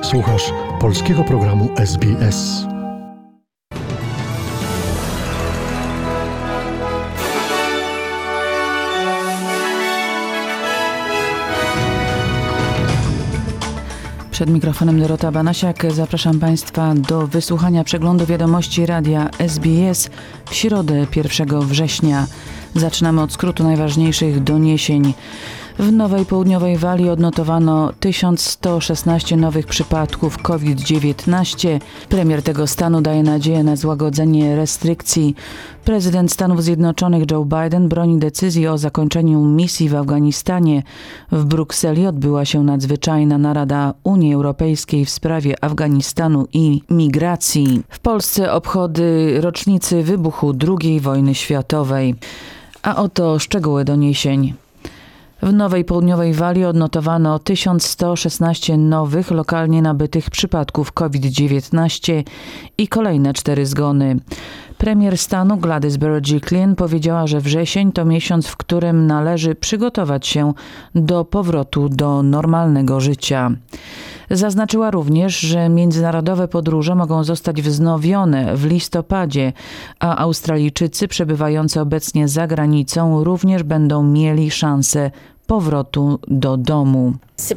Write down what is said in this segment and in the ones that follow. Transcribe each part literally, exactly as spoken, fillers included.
Słuchasz polskiego programu S B S. Przed mikrofonem Dorota Banasiak. Zapraszam Państwa do wysłuchania przeglądu wiadomości radia S B S w środę pierwszego września. Zaczynamy od skrótu najważniejszych doniesień. W Nowej Południowej Walii odnotowano tysiąc sto szesnaście nowych przypadków COVID dziewiętnaście. Premier tego stanu daje nadzieję na złagodzenie restrykcji. Prezydent Stanów Zjednoczonych Joe Biden broni decyzji o zakończeniu misji w Afganistanie. W Brukseli odbyła się nadzwyczajna narada Unii Europejskiej w sprawie Afganistanu i migracji. W Polsce obchody rocznicy wybuchu drugiej wojny światowej. A oto szczegóły doniesień. W Nowej Południowej Walii odnotowano tysiąc sto szesnaście nowych lokalnie nabytych przypadków COVID dziewiętnaście i kolejne cztery zgony. Premier stanu Gladys Berejiklian powiedziała, że wrzesień to miesiąc, w którym należy przygotować się do powrotu do normalnego życia. Zaznaczyła również, że międzynarodowe podróże mogą zostać wznowione w listopadzie, a Australijczycy przebywający obecnie za granicą również będą mieli szansę powrotu do domu.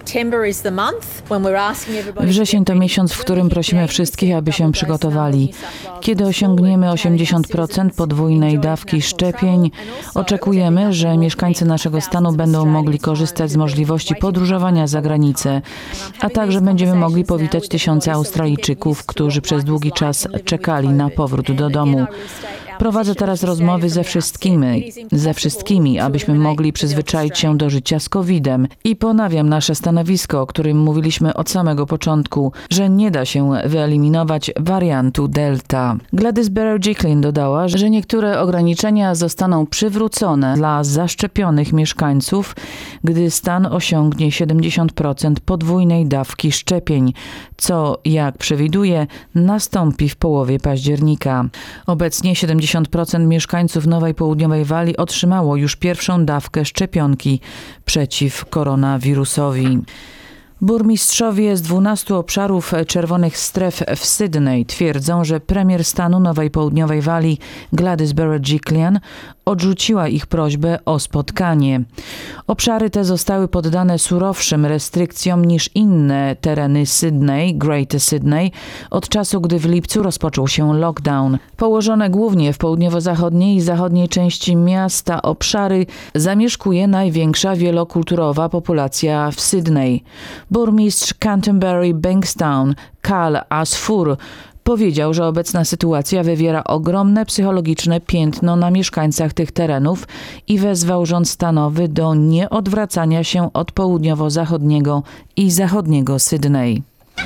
Wrzesień to miesiąc, w którym prosimy wszystkich, aby się przygotowali. Kiedy osiągniemy osiemdziesiąt procent podwójnej dawki szczepień, oczekujemy, że mieszkańcy naszego stanu będą mogli korzystać z możliwości podróżowania za granicę, a także będziemy mogli powitać tysiące Australijczyków, którzy przez długi czas czekali na powrót do domu. Prowadzę teraz rozmowy ze wszystkimi, ze wszystkimi, abyśmy mogli przyzwyczaić się do życia z kowidem i ponawiam nasze stanowisko, o którym mówiliśmy od samego początku, że nie da się wyeliminować wariantu Delta. Gladys Berejiklian dodała, że niektóre ograniczenia zostaną przywrócone dla zaszczepionych mieszkańców, gdy stan osiągnie siedemdziesiąt procent podwójnej dawki szczepień, co, jak przewiduje, nastąpi w połowie października. Obecnie siedemdziesiąt procent mieszkańców Nowej Południowej Walii otrzymało już pierwszą dawkę szczepionki przeciw koronawirusowi. Burmistrzowie z dwunastu obszarów czerwonych stref w Sydney twierdzą, że premier stanu Nowej Południowej Walii Gladys Berejiklian odrzuciła ich prośbę o spotkanie. Obszary te zostały poddane surowszym restrykcjom niż inne tereny Sydney, Greater Sydney, od czasu, gdy w lipcu rozpoczął się lockdown. Położone głównie w południowo-zachodniej i zachodniej części miasta obszary zamieszkuje największa wielokulturowa populacja w Sydney. Burmistrz Canterbury Bankstown, Carl Asfur, powiedział, że obecna sytuacja wywiera ogromne psychologiczne piętno na mieszkańcach tych terenów i wezwał rząd stanowy do nieodwracania się od południowo-zachodniego i zachodniego Sydney.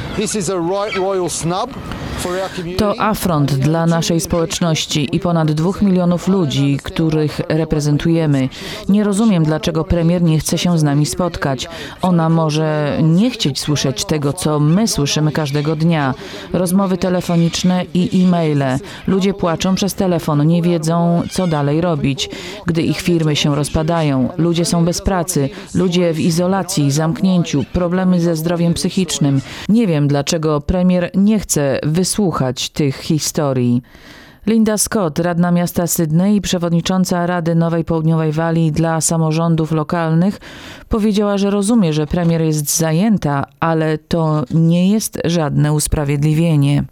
To afront dla naszej społeczności i ponad dwóch milionów ludzi, których reprezentujemy. Nie rozumiem, dlaczego premier nie chce się z nami spotkać. Ona może nie chcieć słyszeć tego, co my słyszymy każdego dnia. Rozmowy telefoniczne i e-maile. Ludzie płaczą przez telefon, nie wiedzą, co dalej robić, gdy ich firmy się rozpadają. Ludzie są bez pracy, ludzie w izolacji, zamknięciu, problemy ze zdrowiem psychicznym. Nie wiem, dlaczego premier nie chce wysłuchać tych historii. Linda Scott, radna miasta Sydney i przewodnicząca Rady Nowej Południowej Walii dla samorządów lokalnych, powiedziała, że rozumie, że premier jest zajęta, ale to nie jest żadne usprawiedliwienie.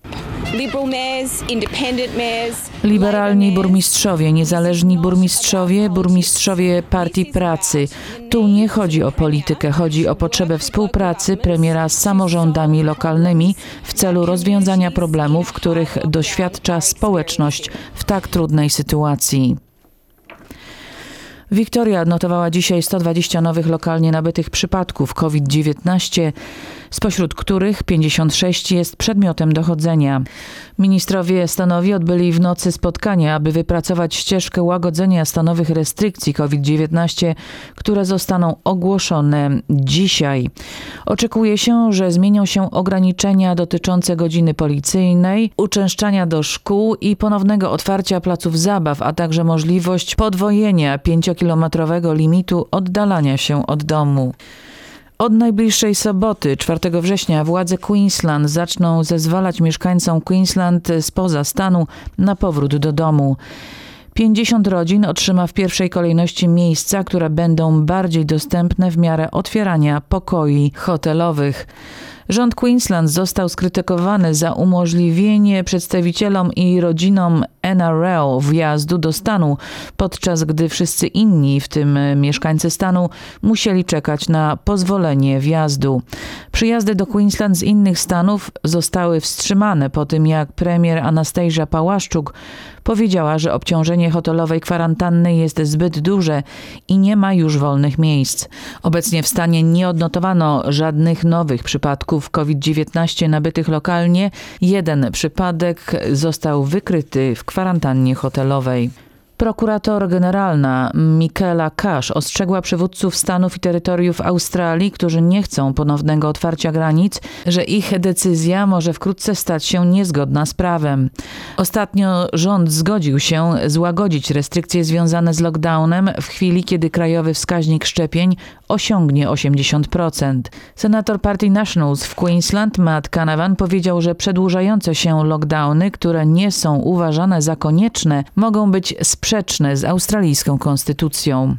Liberalni burmistrzowie, niezależni burmistrzowie, burmistrzowie Partii Pracy. Tu nie chodzi o politykę, chodzi o potrzebę współpracy premiera z samorządami lokalnymi w celu rozwiązania problemów, których doświadcza społeczność w tak trudnej sytuacji. Wiktoria odnotowała dzisiaj sto dwadzieścia nowych lokalnie nabytych przypadków COVID dziewiętnaście, spośród których pięćdziesiąt sześć jest przedmiotem dochodzenia. Ministrowie stanowi odbyli w nocy spotkanie, aby wypracować ścieżkę łagodzenia stanowych restrykcji COVID dziewiętnaście, które zostaną ogłoszone dzisiaj. Oczekuje się, że zmienią się ograniczenia dotyczące godziny policyjnej, uczęszczania do szkół i ponownego otwarcia placów zabaw, a także możliwość podwojenia pięciokilometrowego limitu oddalania się od domu. Od najbliższej soboty, czwartego września, władze Queensland zaczną zezwalać mieszkańcom Queensland spoza stanu na powrót do domu. pięćdziesiąt rodzin otrzyma w pierwszej kolejności miejsca, które będą bardziej dostępne w miarę otwierania pokoi hotelowych. Rząd Queensland został skrytykowany za umożliwienie przedstawicielom i rodzinom N R L wjazdu do stanu, podczas gdy wszyscy inni, w tym mieszkańcy stanu, musieli czekać na pozwolenie wjazdu. Przyjazdy do Queensland z innych stanów zostały wstrzymane po tym, jak premier Anastasia Pałaszczuk powiedziała, że obciążenie hotelowej kwarantanny jest zbyt duże i nie ma już wolnych miejsc. Obecnie w stanie nie odnotowano żadnych nowych przypadków COVID dziewiętnaście nabytych lokalnie. Jeden przypadek został wykryty w kwarantannie hotelowej. Prokurator generalna Michaela Cash ostrzegła przywódców stanów i terytoriów Australii, którzy nie chcą ponownego otwarcia granic, że ich decyzja może wkrótce stać się niezgodna z prawem. Ostatnio rząd zgodził się złagodzić restrykcje związane z lockdownem w chwili, kiedy krajowy wskaźnik szczepień osiągnie osiemdziesiąt procent. Senator Party Nationals w Queensland Matt Canavan powiedział, że przedłużające się lockdowny, które nie są uważane za konieczne, mogą być sprzeczne z australijską konstytucją.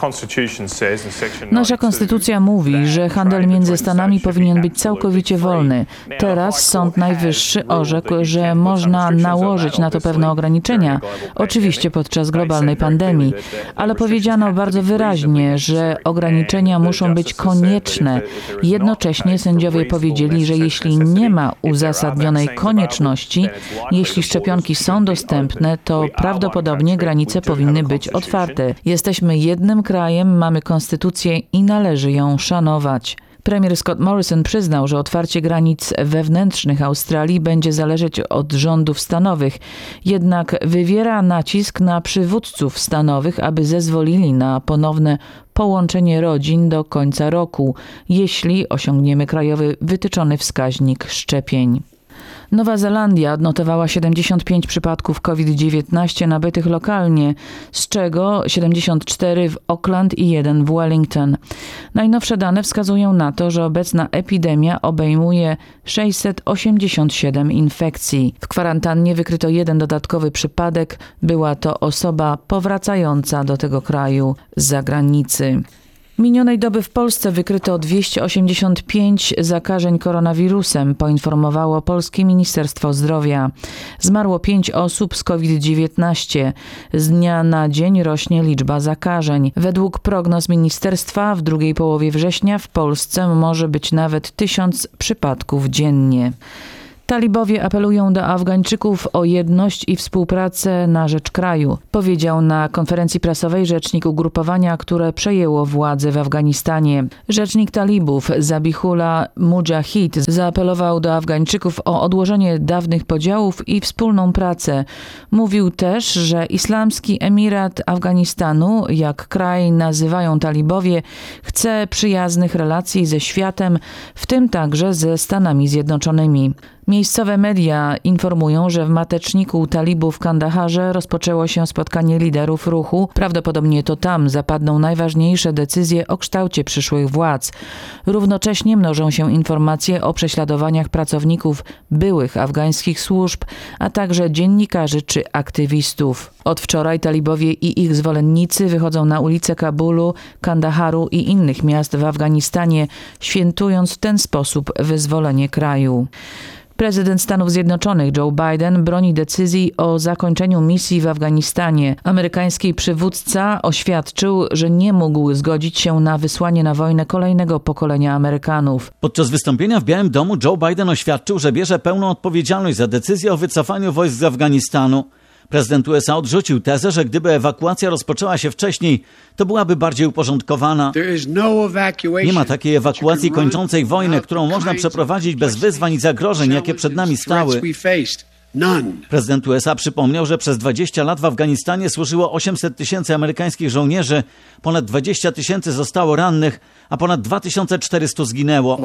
Nasza konstytucja mówi, że handel między stanami powinien być całkowicie wolny. Teraz Sąd Najwyższy orzekł, że można nałożyć na to pewne ograniczenia, oczywiście podczas globalnej pandemii, ale powiedziano bardzo wyraźnie, że ograniczenia muszą być konieczne. Jednocześnie sędziowie powiedzieli, że jeśli nie ma uzasadnionej konieczności, jeśli szczepionki są dostępne, to prawdopodobnie granice powinny być otwarte. Jesteśmy jednym krajem, mamy konstytucję i należy ją szanować. Premier Scott Morrison przyznał, że otwarcie granic wewnętrznych Australii będzie zależeć od rządów stanowych, jednak wywiera nacisk na przywódców stanowych, aby zezwolili na ponowne połączenie rodzin do końca roku, jeśli osiągniemy krajowy wytyczony wskaźnik szczepień. Nowa Zelandia odnotowała siedemdziesiąt pięć przypadków COVID dziewiętnaście nabytych lokalnie, z czego siedemdziesiąt cztery w Auckland i jeden w Wellington. Najnowsze dane wskazują na to, że obecna epidemia obejmuje sześćset osiemdziesiąt siedem infekcji. W kwarantannie wykryto jeden dodatkowy przypadek. Była to osoba powracająca do tego kraju z zagranicy. Minionej doby w Polsce wykryto dwieście osiemdziesiąt pięć zakażeń koronawirusem, poinformowało Polskie Ministerstwo Zdrowia. Zmarło pięć osób z COVID dziewiętnaście. Z dnia na dzień rośnie liczba zakażeń. Według prognoz ministerstwa w drugiej połowie września w Polsce może być nawet tysiąc przypadków dziennie. Talibowie apelują do Afgańczyków o jedność i współpracę na rzecz kraju, powiedział na konferencji prasowej rzecznik ugrupowania, które przejęło władzę w Afganistanie. Rzecznik talibów Zabihullah Mujahid zaapelował do Afgańczyków o odłożenie dawnych podziałów i wspólną pracę. Mówił też, że Islamski Emirat Afganistanu, jak kraj nazywają talibowie, chce przyjaznych relacji ze światem, w tym także ze Stanami Zjednoczonymi. Miejscowe media informują, że w mateczniku talibów w Kandaharze rozpoczęło się spotkanie liderów ruchu. Prawdopodobnie to tam zapadną najważniejsze decyzje o kształcie przyszłych władz. Równocześnie mnożą się informacje o prześladowaniach pracowników byłych afgańskich służb, a także dziennikarzy czy aktywistów. Od wczoraj talibowie i ich zwolennicy wychodzą na ulice Kabulu, Kandaharu i innych miast w Afganistanie, świętując w ten sposób wyzwolenie kraju. Prezydent Stanów Zjednoczonych Joe Biden broni decyzji o zakończeniu misji w Afganistanie. Amerykański przywódca oświadczył, że nie mógł zgodzić się na wysłanie na wojnę kolejnego pokolenia Amerykanów. Podczas wystąpienia w Białym Domu Joe Biden oświadczył, że bierze pełną odpowiedzialność za decyzję o wycofaniu wojsk z Afganistanu. Prezydent U S A odrzucił tezę, że gdyby ewakuacja rozpoczęła się wcześniej, to byłaby bardziej uporządkowana. Nie ma takiej ewakuacji kończącej wojnę, którą można przeprowadzić bez wyzwań i zagrożeń, jakie przed nami stały. Prezydent U S A przypomniał, że przez dwadzieścia lat w Afganistanie służyło osiemset tysięcy amerykańskich żołnierzy, ponad dwadzieścia tysięcy zostało rannych, a ponad dwa tysiące czterysta zginęło.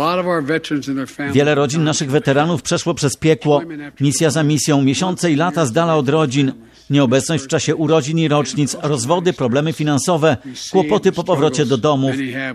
Wiele rodzin naszych weteranów przeszło przez piekło, misja za misją, miesiące i lata z dala od rodzin. Nieobecność w czasie urodzin i rocznic, rozwody, problemy finansowe, kłopoty po powrocie do domów.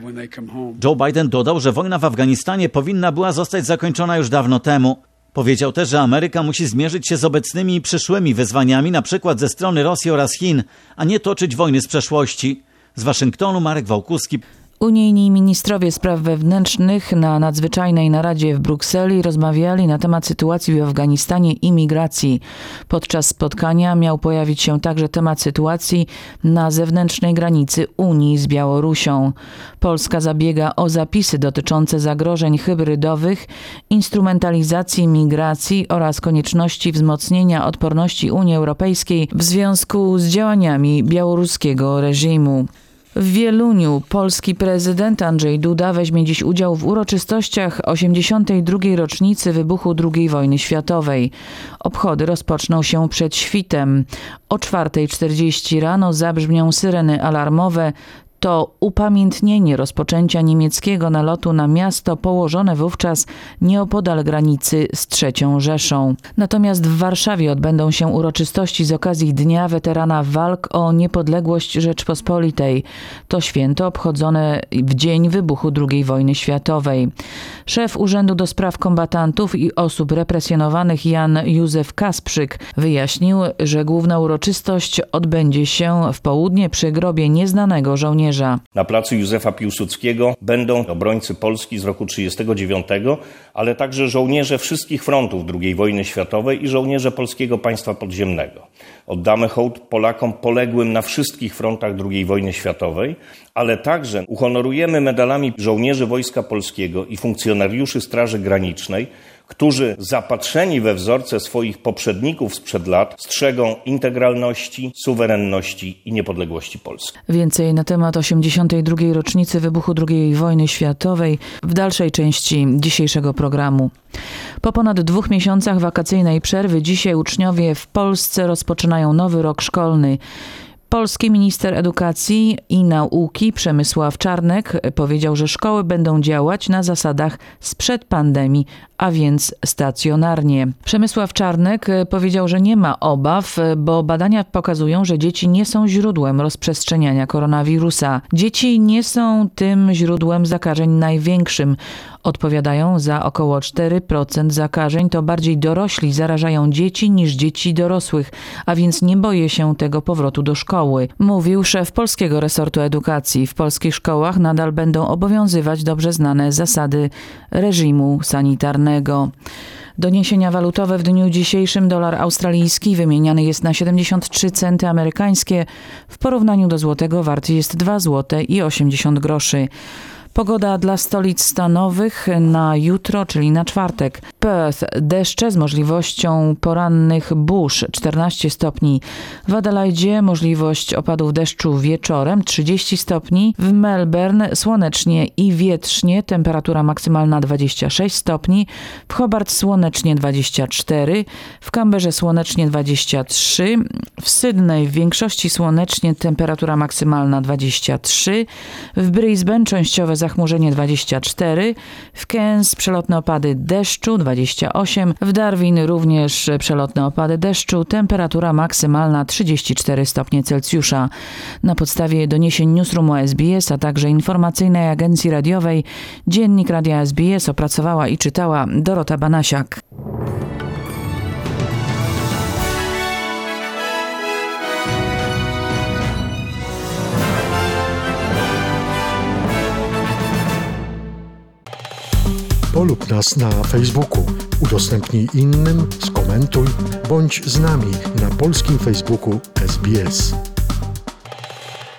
Joe Biden dodał, że wojna w Afganistanie powinna była zostać zakończona już dawno temu. Powiedział też, że Ameryka musi zmierzyć się z obecnymi i przyszłymi wyzwaniami, na przykład ze strony Rosji oraz Chin, a nie toczyć wojny z przeszłości. Z Waszyngtonu Marek Wałkuski. Unijni ministrowie spraw wewnętrznych na nadzwyczajnej naradzie w Brukseli rozmawiali na temat sytuacji w Afganistanie i migracji. Podczas spotkania miał pojawić się także temat sytuacji na zewnętrznej granicy Unii z Białorusią. Polska zabiega o zapisy dotyczące zagrożeń hybrydowych, instrumentalizacji migracji oraz konieczności wzmocnienia odporności Unii Europejskiej w związku z działaniami białoruskiego reżimu. W Wieluniu polski prezydent Andrzej Duda weźmie dziś udział w uroczystościach osiemdziesiątej drugiej rocznicy wybuchu drugiej wojny światowej. Obchody rozpoczną się przed świtem. O czwartej czterdzieści rano zabrzmią syreny alarmowe. To upamiętnienie rozpoczęcia niemieckiego nalotu na miasto położone wówczas nieopodal granicy z trzecią Rzeszą. Natomiast w Warszawie odbędą się uroczystości z okazji Dnia Weterana Walk o Niepodległość Rzeczpospolitej. To święto obchodzone w dzień wybuchu drugiej wojny światowej. Szef Urzędu do Spraw Kombatantów i Osób Represjonowanych Jan Józef Kasprzyk wyjaśnił, że główna uroczystość odbędzie się w południe przy grobie nieznanego żołnierza. Na placu Józefa Piłsudskiego będą obrońcy Polski z roku trzydziestego dziewiątego, ale także żołnierze wszystkich frontów drugiej wojny światowej i żołnierze Polskiego Państwa Podziemnego. Oddamy hołd Polakom poległym na wszystkich frontach drugiej wojny światowej, ale także uhonorujemy medalami żołnierzy Wojska Polskiego i funkcjonariuszy Straży Granicznej, którzy zapatrzeni we wzorce swoich poprzedników sprzed lat strzegą integralności, suwerenności i niepodległości Polski. Więcej na temat osiemdziesiątej drugiej rocznicy wybuchu drugiej wojny światowej w dalszej części dzisiejszego programu. Po ponad dwóch miesiącach wakacyjnej przerwy dzisiaj uczniowie w Polsce rozpoczynają nowy rok szkolny. Polski minister edukacji i nauki Przemysław Czarnek powiedział, że szkoły będą działać na zasadach sprzed pandemii, a więc stacjonarnie. Przemysław Czarnek powiedział, że nie ma obaw, bo badania pokazują, że dzieci nie są źródłem rozprzestrzeniania koronawirusa. Dzieci nie są tym źródłem zakażeń największym. Odpowiadają za około cztery procent zakażeń, to bardziej dorośli zarażają dzieci niż dzieci dorosłych, a więc nie boję się tego powrotu do szkoły, mówił szef polskiego resortu edukacji. W polskich szkołach nadal będą obowiązywać dobrze znane zasady reżimu sanitarnego. Doniesienia walutowe w dniu dzisiejszym. Dolar australijski wymieniany jest na siedemdziesiąt trzy centy amerykańskie. W porównaniu do złotego warty jest dwa złote i osiemdziesiąt groszy. Pogoda dla stolic stanowych na jutro, czyli na czwartek. Perth deszcze z możliwością porannych burz czternaście stopni. W Adelaidzie możliwość opadów deszczu wieczorem trzydzieści stopni. W Melbourne słonecznie i wietrznie, temperatura maksymalna dwadzieścia sześć stopni. W Hobart słonecznie dwadzieścia cztery. W Canberrze słonecznie dwadzieścia trzy. W Sydney w większości słonecznie, temperatura maksymalna dwadzieścia trzy. W Brisbane częściowe zachmurzenie dwadzieścia cztery, w Cairns przelotne opady deszczu dwadzieścia osiem, w Darwin również przelotne opady deszczu, temperatura maksymalna trzydzieści cztery stopnie Celsjusza. Na podstawie doniesień Newsroomu S B S, a także informacyjnej agencji radiowej, Dziennik Radia S B S opracowała i czytała Dorota Banasiak. Polub nas na Facebooku, udostępnij innym, skomentuj, bądź z nami na polskim Facebooku S B S.